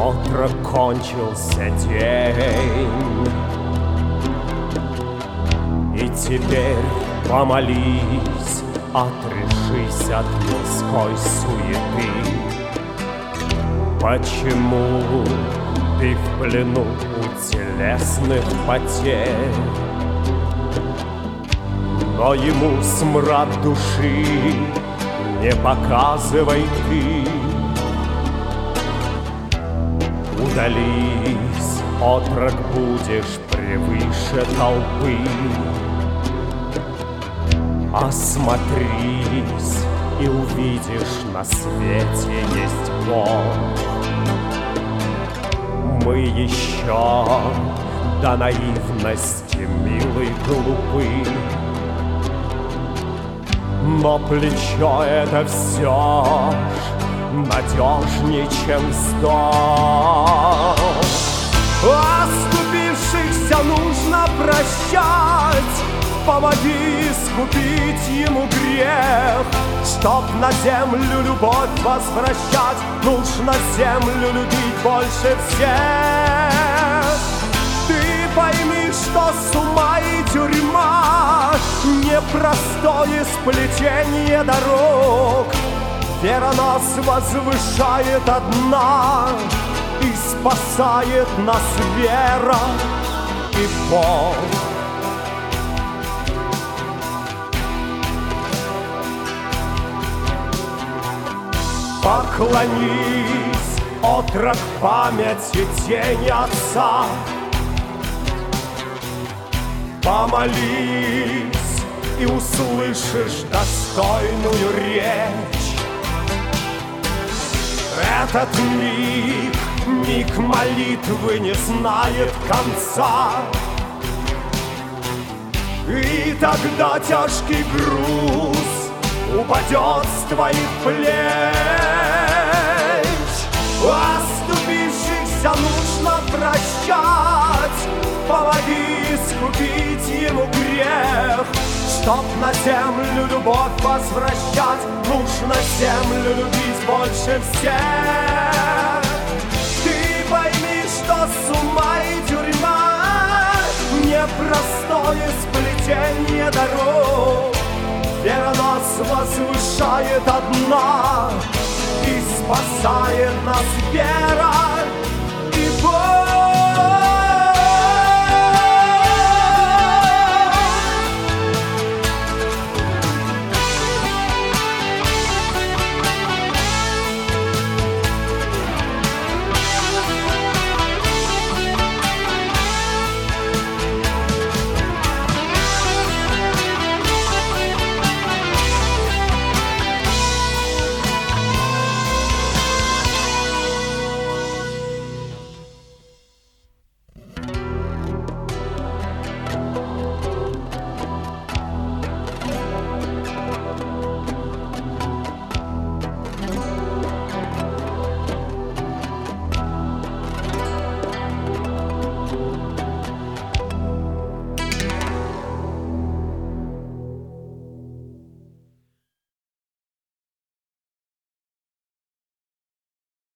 Отрок кончился день, и теперь помолись, отрешись от мирской суеты. Почему ты в плену у телесных потерь? Но ему смрад души не показывай ты. Удались, отрок будешь превыше толпы. Осмотрись и увидишь, на свете есть Бог. Мы еще до наивности милы глупы, но плечо это все надежнее, чем вздох. Оступившихся нужно прощать, помоги искупить ему грех. Чтоб на землю любовь возвращать, нужно землю любить больше всех. Ты пойми, что с ума и тюрьма непростое сплетение дорог. Вера нас возвышает одна, и спасает нас вера и Бог. Поклонись, отрок, памяти тени отца. Помолись и услышишь достойную речь. Этот миг молитвы не знает конца. И тогда тяжкий груз упадет с твоих плеч. Оступившихся нужно прощать, помоги искупить ему грех. Чтоб на землю любовь возвращать, нужно землю любить больше всех. Ты пойми, что с ума и тюрьма непростое сплетение дорог. Вера нас возвышает одна, и спасает нас вера